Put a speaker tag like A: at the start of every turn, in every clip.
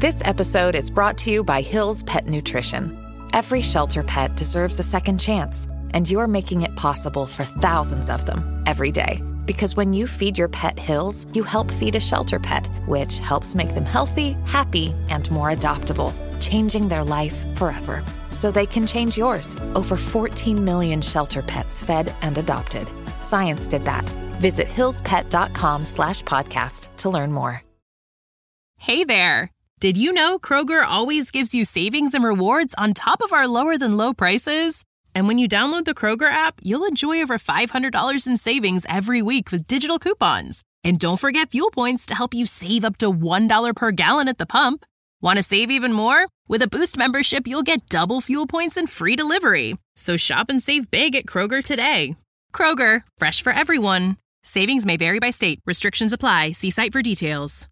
A: This episode is brought to you by Hill's Pet Nutrition. Every shelter pet deserves a second chance, and you're making it possible for thousands of them every day. Because when you feed your pet Hill's, you help feed a shelter pet, which helps make them healthy, happy, and more adoptable, changing their life forever. So they can change yours. Over 14 million shelter pets fed and adopted. Science did that. Visit hillspet.com/podcast to learn more.
B: Hey there. Did you know Kroger always gives you savings and rewards on top of our lower than low prices? And when you download the Kroger app, you'll enjoy over $500 in savings every week with digital coupons. And don't forget fuel points to help you save up to $1 per gallon at the pump. Want to save even more? With a Boost membership, you'll get double fuel points and free delivery. So shop and save big at Kroger today. Kroger, fresh for everyone. Savings may vary by state. Restrictions apply. See site for details.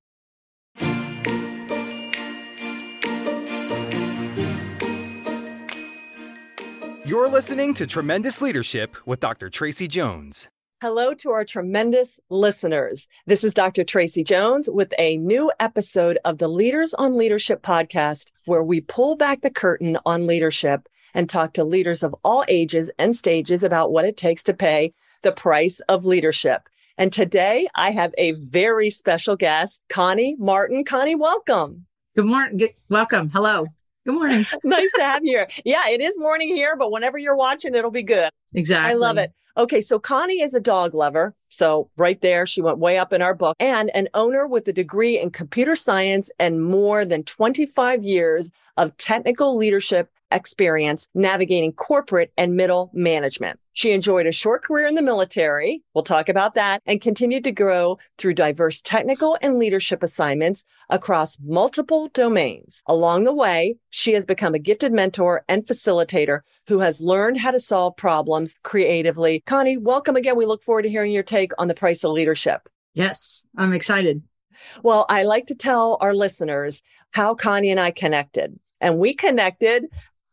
C: You're listening to Tremendous Leadership with Dr. Tracy Jones.
D: Hello to our tremendous listeners. This is Dr. Tracy Jones with a new episode of the Leaders on Leadership podcast, where we pull back the curtain on leadership and talk to leaders of all ages and stages about what it takes to pay the price of leadership. And today I have a very special guest, Connie Martin. Connie, welcome.
E: Good morning. Welcome. Hello. Good morning.
D: Nice to have you here. Yeah, it is morning here, but whenever you're watching, it'll be good.
E: Exactly.
D: I love it. Okay, so Connie is a dog lover. So right there, she went way up in our book, and an owner with a degree in computer science and more than 25 years of technical leadership experience navigating corporate and middle management. She enjoyed a short career in the military. We'll talk about that, and continued to grow through diverse technical and leadership assignments across multiple domains. Along the way, she has become a gifted mentor and facilitator who has learned how to solve problems creatively. Connie, welcome again. We look forward to hearing your take on the price of leadership.
E: Yes, I'm excited.
D: Well, I like to tell our listeners how Connie and I connected. And we connected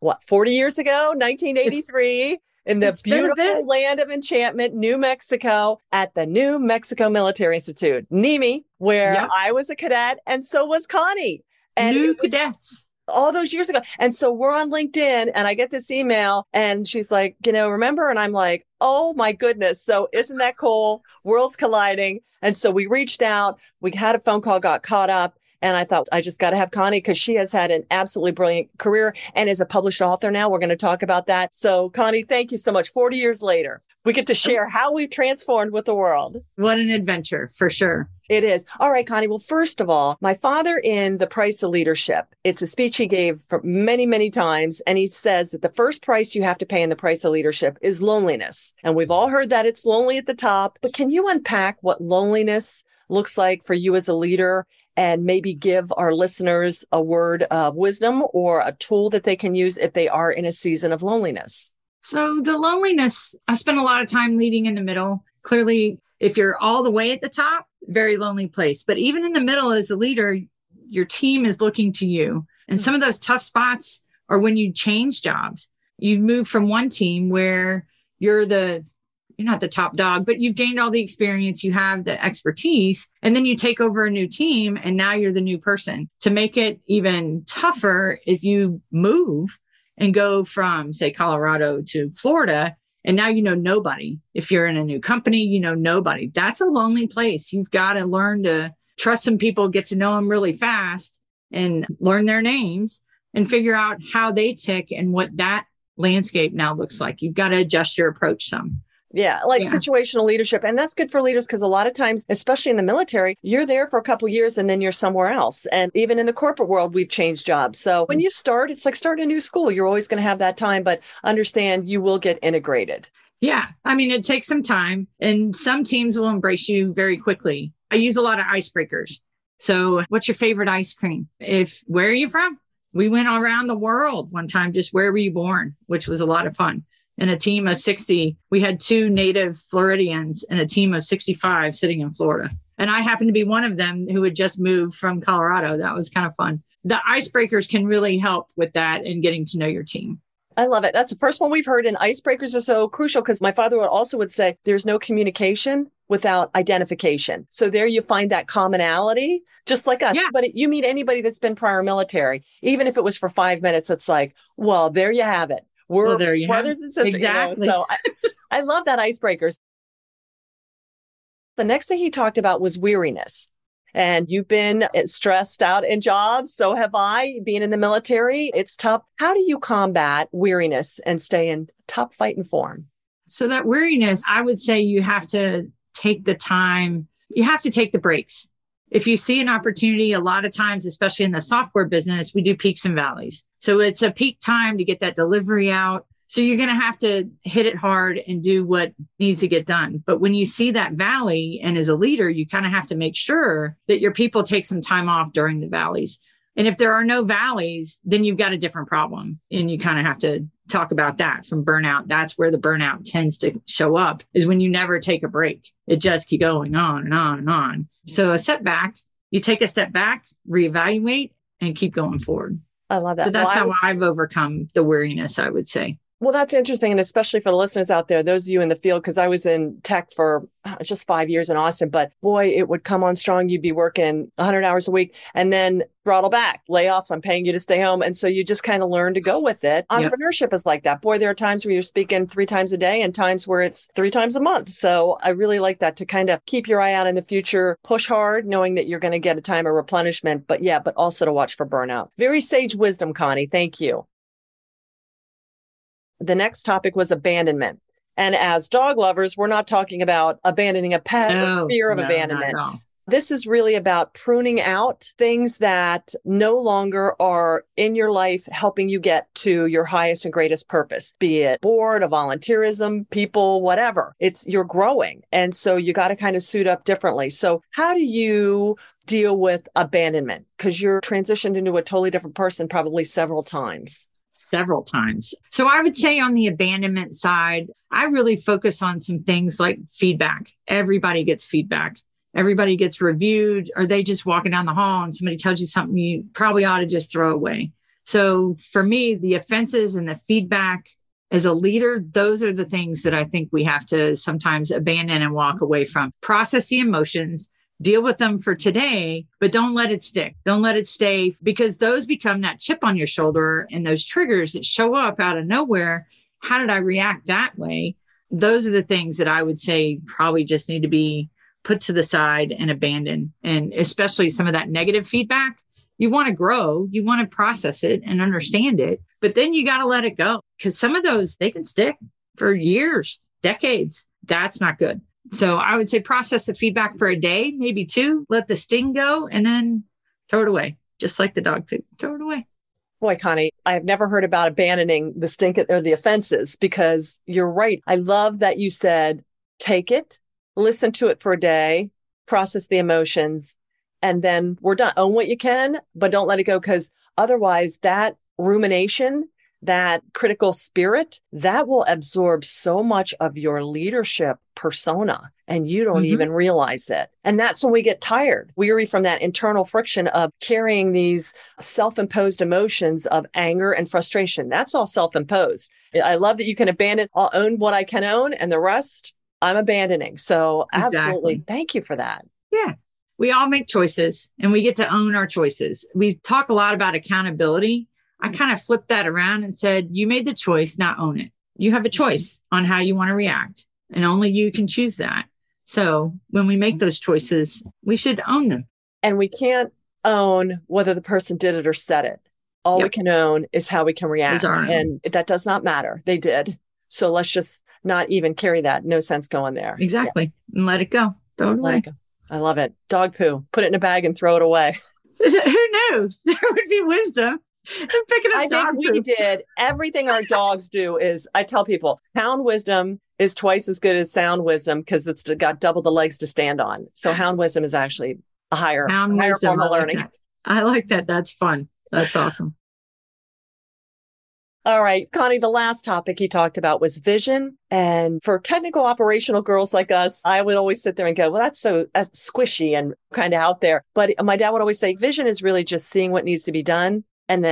D: 40 years ago, 1983, in the beautiful land of enchantment, New Mexico, at the New Mexico Military Institute, NEMI, where I was a cadet, and so was Connie. And
E: New cadets.
D: All those years ago. And so we're on LinkedIn, and I get this email, and she's like, remember? And I'm like, oh my goodness. So isn't that cool? Worlds colliding. And so we reached out, we had a phone call, got caught up. And I thought, I just got to have Connie because she has had an absolutely brilliant career and is a published author now. We're going to talk about that. So Connie, thank you so much. 40 years later, we get to share how we've transformed with the world.
E: What an adventure, for sure.
D: It is. All right, Connie. Well, first of all, my father in The Price of Leadership, it's a speech he gave for many, many times. And he says that the first price you have to pay in the price of leadership is loneliness. And we've all heard that it's lonely at the top. But can you unpack what loneliness looks like for you as a leader, and maybe give our listeners a word of wisdom or a tool that they can use if they are in a season of loneliness?
E: So the loneliness, I spend a lot of time leading in the middle. Clearly, if you're all the way at the top, very lonely place. But even in the middle as a leader, your team is looking to you. And some of those tough spots are when you change jobs. You move from one team where you're not the top dog, but you've gained all the experience, you have the expertise, and then you take over a new team and now you're the new person. To make it even tougher, if you move and go from, say, Colorado to Florida, and now you know nobody. If you're in a new company, you know nobody. That's a lonely place. You've got to learn to trust some people, get to know them really fast and learn their names and figure out how they tick and what that landscape now looks like. You've got to adjust your approach some.
D: Yeah, situational leadership. And that's good for leaders because a lot of times, especially in the military, you're there for a couple of years and then you're somewhere else. And even in the corporate world, we've changed jobs. So when you start, it's like starting a new school. You're always going to have that time, but understand you will get integrated.
E: Yeah. I mean, it takes some time and some teams will embrace you very quickly. I use a lot of icebreakers. So what's your favorite ice cream? Where are you from? We went around the world one time, just where were you born, which was a lot of fun. In a team of 60, we had 2 native Floridians and a team of 65 sitting in Florida. And I happened to be one of them who had just moved from Colorado. That was kind of fun. The icebreakers can really help with that and getting to know your team.
D: I love it. That's the first one we've heard. And icebreakers are so crucial because my father would say there's no communication without identification. So there you find that commonality, just like us.
E: Yeah.
D: But you meet anybody that's been prior military, even if it was for 5 minutes, it's like, well, there you have it. We're brothers and sisters.
E: Exactly.
D: So I love that icebreakers. The next thing he talked about was weariness. And you've been stressed out in jobs. So have I. Being in the military, it's tough. How do you combat weariness and stay in top fighting form?
E: So that weariness, I would say you have to take the time. You have to take the breaks. If you see an opportunity, a lot of times, especially in the software business, we do peaks and valleys. So it's a peak time to get that delivery out. So you're going to have to hit it hard and do what needs to get done. But when you see that valley, and as a leader, you kind of have to make sure that your people take some time off during the valleys. And if there are no valleys, then you've got a different problem. And you kind of have to talk about that from burnout. That's where the burnout tends to show up, is when you never take a break. It just keeps going on and on and on. So a setback, you take a step back, reevaluate, and keep going forward.
D: I love that.
E: So that's how I've overcome the weariness, I would say.
D: Well, that's interesting. And especially for the listeners out there, those of you in the field, because I was in tech for just 5 years in Austin, but boy, it would come on strong. You'd be working 100 hours a week and then throttle back, layoffs. I'm paying you to stay home. And so you just kind of learn to go with it.
E: Yep.
D: Entrepreneurship is like that. Boy, there are times where you're speaking 3 times a day and times where it's 3 times a month. So I really like that, to kind of keep your eye out in the future, push hard, knowing that you're going to get a time of replenishment, but also to watch for burnout. Very sage wisdom, Connie. Thank you. The next topic was abandonment. And as dog lovers, we're not talking about abandoning a pet or fear of abandonment. This is really about pruning out things that no longer are in your life, helping you get to your highest and greatest purpose, be it board, a volunteerism, people, whatever. You're growing. And so you got to kind of suit up differently. So how do you deal with abandonment? Because you're transitioned into a totally different person probably several times.
E: Several times. So I would say on the abandonment side, I really focus on some things like feedback. Everybody gets feedback. Everybody gets reviewed, or they just walking down the hall and somebody tells you something you probably ought to just throw away. So for me, the offenses and the feedback as a leader, those are the things that I think we have to sometimes abandon and walk away from. Process the emotions, deal with them for today, but don't let it stick. Don't let it stay, because those become that chip on your shoulder and those triggers that show up out of nowhere. How did I react that way? Those are the things that I would say probably just need to be put to the side and abandoned. And especially some of that negative feedback. You want to grow, you want to process it and understand it, but then you got to let it go, because some of those, they can stick for years, decades. That's not good. So I would say process the feedback for a day, maybe 2, let the sting go, and then throw it away. Just like the dog food, throw it away.
D: Boy, Connie, I have never heard about abandoning the stink or the offenses, because you're right. I love that you said, take it, listen to it for a day, process the emotions, and then we're done. Own what you can, but don't let it go, because otherwise that rumination, that critical spirit, that will absorb so much of your leadership persona, and you don't even realize it. And that's when we get tired, weary from that internal friction of carrying these self-imposed emotions of anger and frustration. That's all self-imposed. I love that you can abandon. I'll own what I can own, and the rest I'm abandoning. So absolutely. Thank you for that.
E: Yeah. We all make choices, and we get to own our choices. We talk a lot about accountability. I kind of flipped that around and said, you made the choice, now own it. You have a choice on how you want to react, and only you can choose that. So when we make those choices, we should own them.
D: And we can't own whether the person did it or said it. All we can own is how we can react. And that does not matter. They did. So let's just not even carry that. No sense going there.
E: Exactly. Yeah. And let it go. Throw it away.
D: Let it go. I love it. Dog poo. Put it in a bag and throw it away.
E: Who knows? There would be wisdom.
D: I think we did everything our dogs do. Is I tell people, hound wisdom is twice as good as sound wisdom, because it's got double the legs to stand on. So hound wisdom is actually a higher form of learning.
E: I like that. That's fun. That's awesome.
D: All right, Connie, the last topic he talked about was vision. And for technical operational girls like us, I would always sit there and go, well, that's squishy and kind of out there. But my dad would always say, vision is really just seeing what needs to be done and then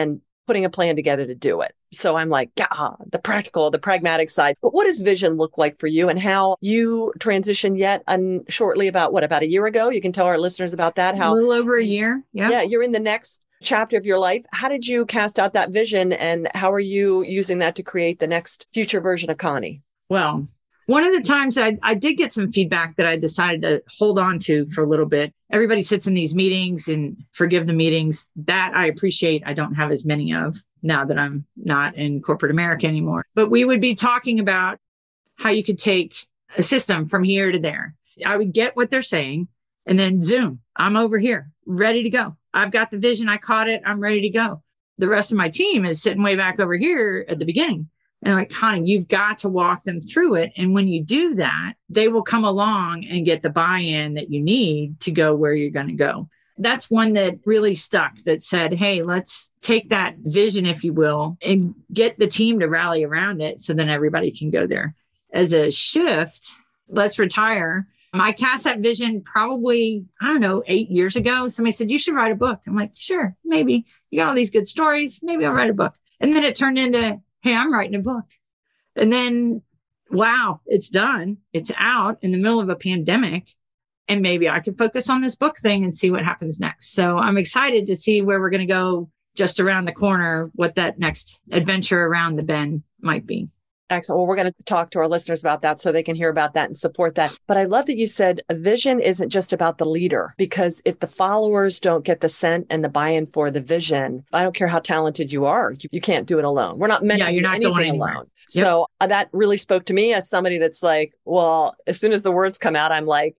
D: putting a plan together to do it. So I'm like, yeah, the practical, the pragmatic side. But what does vision look like for you, and how you transitioned yet shortly about a year ago? You can tell our listeners about that.
E: A little over a year. Yeah.
D: Yeah. You're in the next chapter of your life. How did you cast out that vision, and how are you using that to create the next future version of Connie?
E: Well, one of the times I did get some feedback that I decided to hold on to for a little bit. Everybody sits in these meetings and forgive the meetings. That I appreciate. I don't have as many of now that I'm not in corporate America anymore. But we would be talking about how you could take a system from here to there. I would get what they're saying and then zoom. I'm over here, ready to go. I've got the vision. I caught it. I'm ready to go. The rest of my team is sitting way back over here at the beginning. And like, Connie, you've got to walk them through it. And when you do that, they will come along and get the buy-in that you need to go where you're going to go. That's one that really stuck, that said, hey, let's take that vision, if you will, and get the team to rally around it so then everybody can go there. As a shift, let's retire. I cast that vision probably, 8 years ago. Somebody said, you should write a book. I'm like, sure, maybe. You got all these good stories. Maybe I'll write a book. And then it turned into, hey, I'm writing a book. And then, wow, it's done. It's out in the middle of a pandemic. And maybe I could focus on this book thing and see what happens next. So I'm excited to see where we're going to go just around the corner, what that next adventure around the bend might be.
D: Excellent. Well, we're going to talk to our listeners about that so they can hear about that and support that. But I love that you said a vision isn't just about the leader, because if the followers don't get the scent and the buy-in for the vision, I don't care how talented you are, you can't do it alone. We're not meant to do anything alone. Yep. So that really spoke to me as somebody that's like, well, as soon as the words come out, I'm like,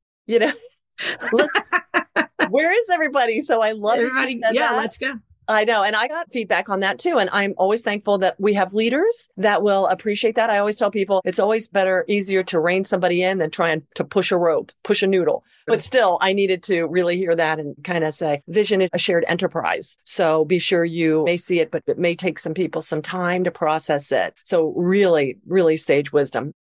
D: where is everybody? So I love
E: everybody. Yeah, let's go.
D: I know. And I got feedback on that too. And I'm always thankful that we have leaders that will appreciate that. I always tell people it's always easier to rein somebody in than trying to push a rope, push a noodle. But still, I needed to really hear that and kind of say, vision is a shared enterprise. So be sure you may see it, but it may take some people some time to process it. So really, really sage wisdom.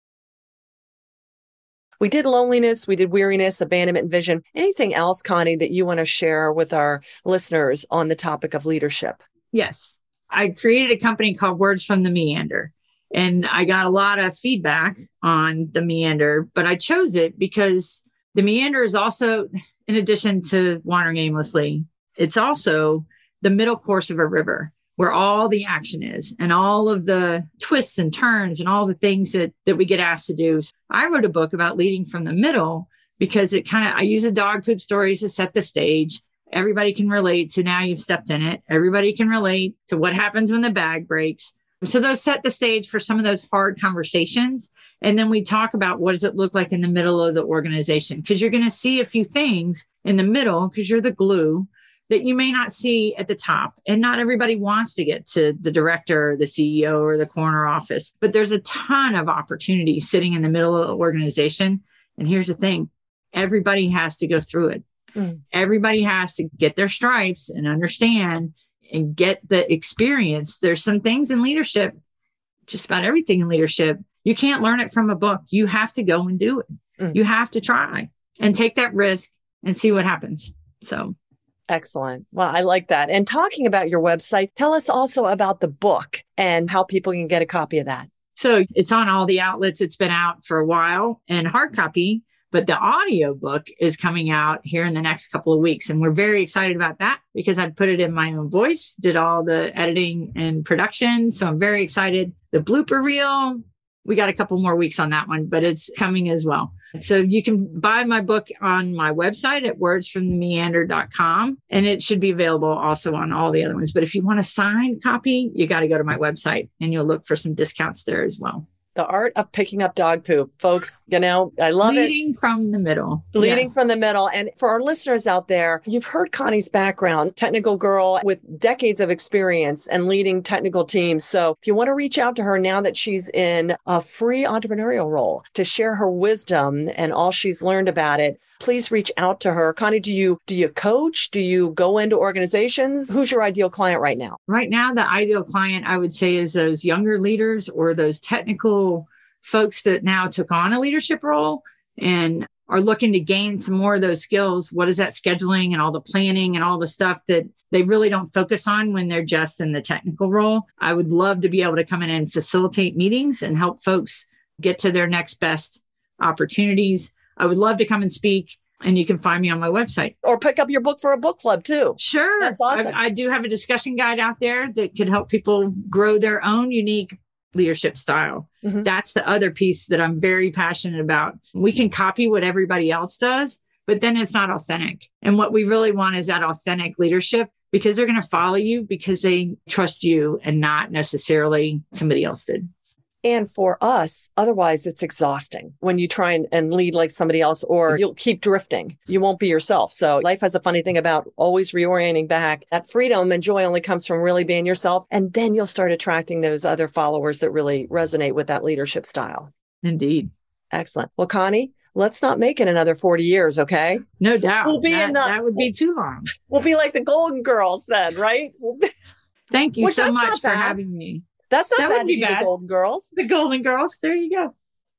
D: We did loneliness, we did weariness, abandonment, and vision. Anything else, Connie, that you want to share with our listeners on the topic of leadership?
E: Yes. I created a company called Words from the Meander, and I got a lot of feedback on the meander, but I chose it because the meander is also, in addition to wandering aimlessly, it's also the middle course of a river, where all the action is and all of the twists and turns and all the things that we get asked to do. So I wrote a book about leading from the middle because I use the dog poop stories to set the stage. Everybody can relate to now you've stepped in it. Everybody can relate to what happens when the bag breaks. So those set the stage for some of those hard conversations. And then we talk about what does it look like in the middle of the organization? Because you're going to see a few things in the middle because you're the glue that you may not see at the top. And not everybody wants to get to the director, or the CEO, or the corner office, but there's a ton of opportunity sitting in the middle of the organization. And here's the thing, everybody has to go through it. Everybody has to get their stripes and understand and get the experience. There's some things in leadership, just about everything in leadership, you can't learn it from a book. You have to go and do it. You have to try and take that risk and see what happens. So
D: excellent. Well, I like that. And talking about your website, tell us also about the book and how people can get a copy of that.
E: So it's on all the outlets. It's been out for a while and hard copy, but the audio book is coming out here in the next couple of weeks. And we're very excited about that because I put it in my own voice, did all the editing and production. So I'm very excited. The blooper reel, we got a couple more weeks on that one, but it's coming as well. So you can buy my book on my website at wordsfromthemeander.com, and it should be available also on all the other ones. But if you want a signed copy, you got to go to my website and you'll look for some discounts there as well.
D: The art of picking up dog poop, folks. I love it.
E: Leading from the middle.
D: Leading from the middle. And for our listeners out there, you've heard Connie's background, technical girl with decades of experience and leading technical teams. So if you want to reach out to her now that she's in a free entrepreneurial role to share her wisdom and all she's learned about it, please reach out to her. Connie, do you coach? Do you go into organizations? Who's your ideal client right now?
E: Right now, the ideal client, I would say, is those younger leaders or those technical folks that now took on a leadership role. And are looking to gain some more of those skills, what is that scheduling and all the planning and all the stuff that they really don't focus on when they're just in the technical role? I would love to be able to come in and facilitate meetings and help folks get to their next best opportunities. I would love to come and speak, and you can find me on my website.
D: Or pick up your book for a book club too.
E: Sure.
D: That's awesome.
E: I do have a discussion guide out there that could help people grow their own unique leadership style. Mm-hmm. That's the other piece that I'm very passionate about. We can copy what everybody else does, but then it's not authentic. And what we really want is that authentic leadership, because they're going to follow you because they trust you and not necessarily somebody else did.
D: And for us, otherwise it's exhausting when you try and lead like somebody else, or you'll keep drifting. You won't be yourself. So life has a funny thing about always reorienting back. That freedom and joy only comes from really being yourself. And then you'll start attracting those other followers that really resonate with that leadership style.
E: Indeed.
D: Excellent. Well, Connie, let's not make it another 40 years, okay?
E: No doubt.
D: We'll be
E: that would be too long.
D: We'll be like the Golden Girls then, right?
E: Thank you so much for having me.
D: That's not bad to be the Golden Girls.
E: The Golden Girls. There you go.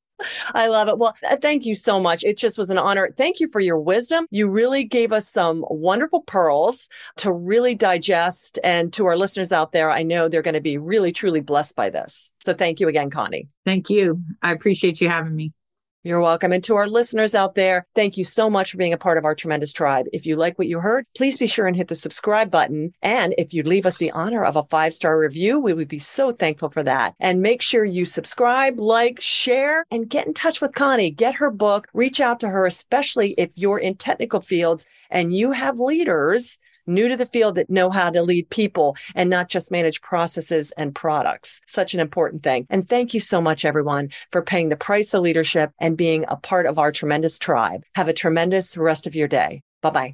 D: I love it. Well, thank you so much. It just was an honor. Thank you for your wisdom. You really gave us some wonderful pearls to really digest. And to our listeners out there, I know they're going to be really, truly blessed by this. So thank you again, Connie.
E: Thank you. I appreciate you having me.
D: You're welcome. And to our listeners out there, thank you so much for being a part of our tremendous tribe. If you like what you heard, please be sure and hit the subscribe button. And if you'd leave us the honor of a 5-star review, we would be so thankful for that. And make sure you subscribe, like, share, and get in touch with Connie. Get her book, reach out to her, especially if you're in technical fields and you have leaders new to the field that know how to lead people and not just manage processes and products. Such an important thing. And thank you so much, everyone, for paying the price of leadership and being a part of our tremendous tribe. Have a tremendous rest of your day. Bye-bye.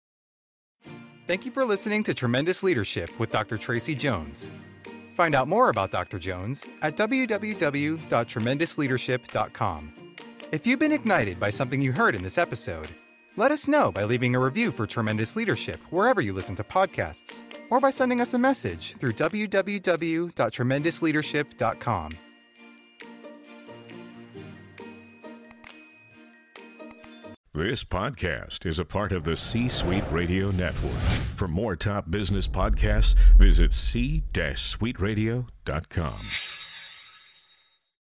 C: Thank you for listening to Tremendous Leadership with Dr. Tracy Jones. Find out more about Dr. Jones at www.tremendousleadership.com. If you've been ignited by something you heard in this episode, let us know by leaving a review for Tremendous Leadership wherever you listen to podcasts, or by sending us a message through www.tremendousleadership.com.
F: This podcast is a part of the C-Suite Radio Network. For more top business podcasts, visit c-suiteradio.com.